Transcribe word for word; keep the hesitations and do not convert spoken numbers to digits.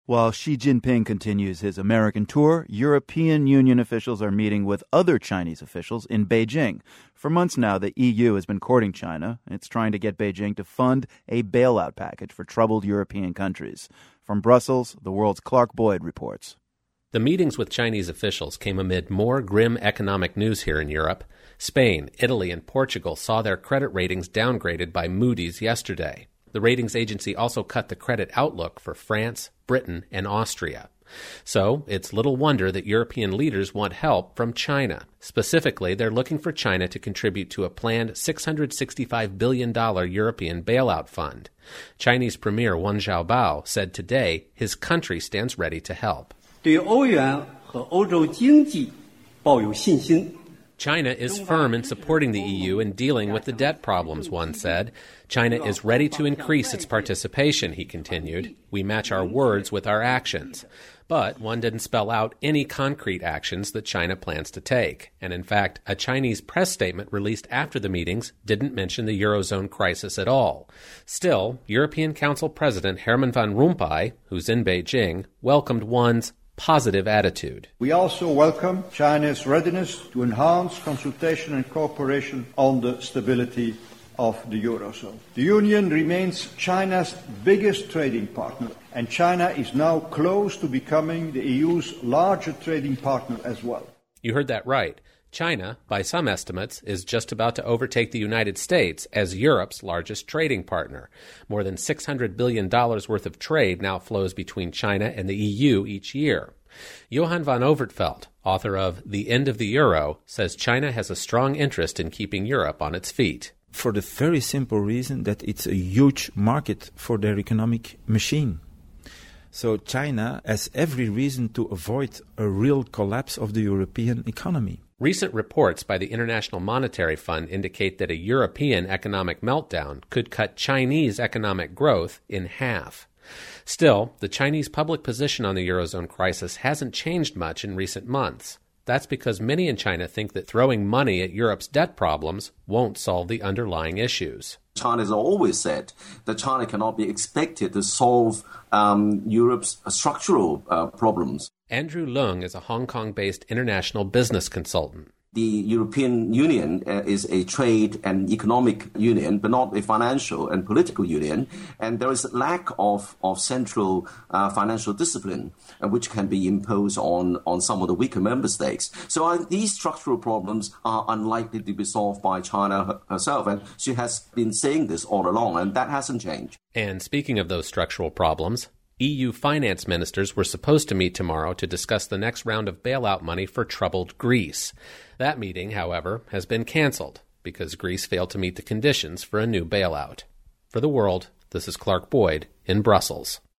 While Xi Jinping continues his American tour, European Union officials are meeting with other Chinese officials in Beijing. For months now, the E U has been courting China. It's trying to get Beijing to fund a bailout package for troubled European countries. From Brussels, the world's Clark Boyd reports. The meetings with Chinese officials came amid more grim economic news here in Europe. Spain, Italy, and Portugal saw their credit ratings downgraded by Moody's yesterday. The ratings agency also cut the credit outlook for France, Britain, and Austria. So it's little wonder that European leaders want help from China. Specifically, they're looking for China to contribute to a planned six hundred sixty-five billion dollars European bailout fund. Chinese Premier Wen Jiabao said today his country stands ready to help. China is firm in supporting the E U in dealing with the debt problems, one said. China is ready to increase its participation, he continued. We match our words with our actions. But one didn't spell out any concrete actions that China plans to take. And in fact, a Chinese press statement released after the meetings didn't mention the Eurozone crisis at all. Still, European Council President Herman Van Rompuy, who's in Beijing, welcomed one's positive attitude. We also welcome China's readiness to enhance consultation and cooperation on the stability of the Eurozone. The Union remains China's biggest trading partner, and China is now close to becoming the E U's larger trading partner as well. You heard that right. China, by some estimates, is just about to overtake the United States as Europe's largest trading partner. More than six hundred billion dollars worth of trade now flows between China and the E U each year. Johan van Overtveld, author of The End of the Euro, says China has a strong interest in keeping Europe on its feet. For the very simple reason that it's a huge market for their economic machine. So China has every reason to avoid a real collapse of the European economy. Recent reports by the International Monetary Fund indicate that a European economic meltdown could cut Chinese economic growth in half. Still, the Chinese public position on the Eurozone crisis hasn't changed much in recent months. That's because many in China think that throwing money at Europe's debt problems won't solve the underlying issues. China has always said that China cannot be expected to solve um, Europe's structural uh, problems. Andrew Leung is a Hong Kong-based international business consultant. The European Union uh, is a trade and economic union, but not a financial and political union. And there is a lack of, of central uh, financial discipline, uh, which can be imposed on, on some of the weaker member states. So uh, these structural problems are unlikely to be solved by China herself. And she has been saying this all along, and that hasn't changed. And speaking of those structural problems, E U finance ministers were supposed to meet tomorrow to discuss the next round of bailout money for troubled Greece. That meeting, however, has been canceled because Greece failed to meet the conditions for a new bailout. For The World, this is Clark Boyd in Brussels.